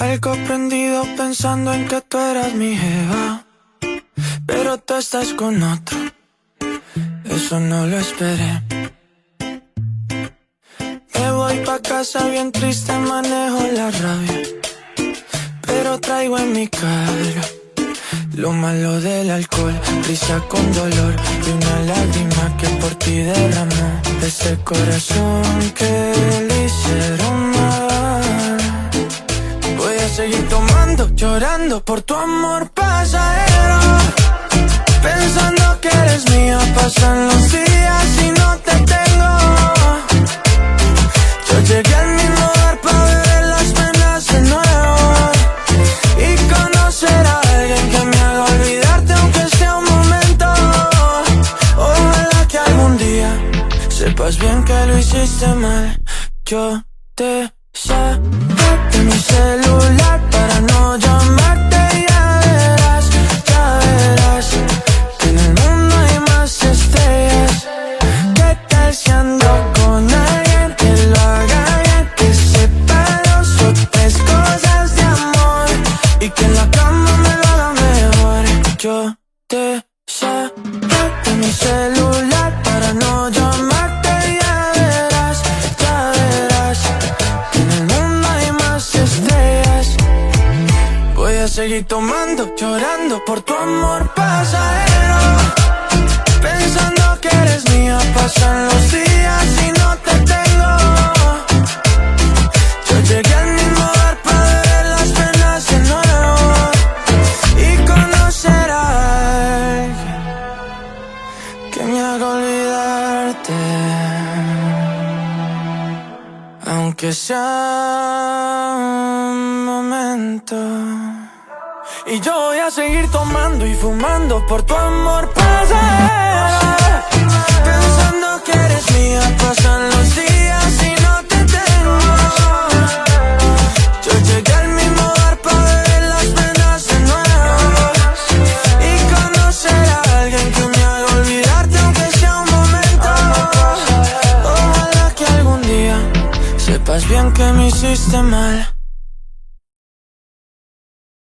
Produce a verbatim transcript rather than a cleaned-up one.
Algo prendido pensando en que tú eras mi jeva, pero tú estás con otro, eso no lo esperé. Me voy pa' casa bien triste, manejo la rabia, pero traigo en mi cara lo malo del alcohol, risa con dolor y una lágrima que por ti derramó de ese corazón que le hicieron mal. Voy a seguir tomando, llorando por tu amor pasajero, pensando que eres mía. Pasan los días y no te tengo. Yo llegué al mismo bar pa' beber las penas de nuevo y conocer a alguien que me haga olvidarte aunque sea un momento. Ojalá que algún día sepas bien que lo hiciste mal. Yo te saqué de mi celular para no llamarte. Ya verás, ya verás que en el mundo hay más estrellas. ¿Qué tal si ando con alguien que lo haga bien, que sepa dos o tres cosas de amor y que en la cama me lo haga mejor? Yo te saqué de mi celular para no llamarte. Ya verás, ya verás que en el mundo hay más estrellas. Voy a seguir tomando, llorando por tu amor pasajero, pensando que eres mía. Pasan los días y no te tengo. Yo llegué al mismo bar pa' beber las penas de nuevo y conocer a alguien que me haga olvidarte, aunque sea un momento. Y yo voy a seguir tomando y fumando por tu amor pasajero, pensando que eres mía. Pasan los días y no te tengo. Yo llegué al mismo bar pa' beber las penas de nuevo y conocer a alguien que me haga olvidarte aunque sea un momento. Ojalá que algún día sepas bien que me hiciste mal.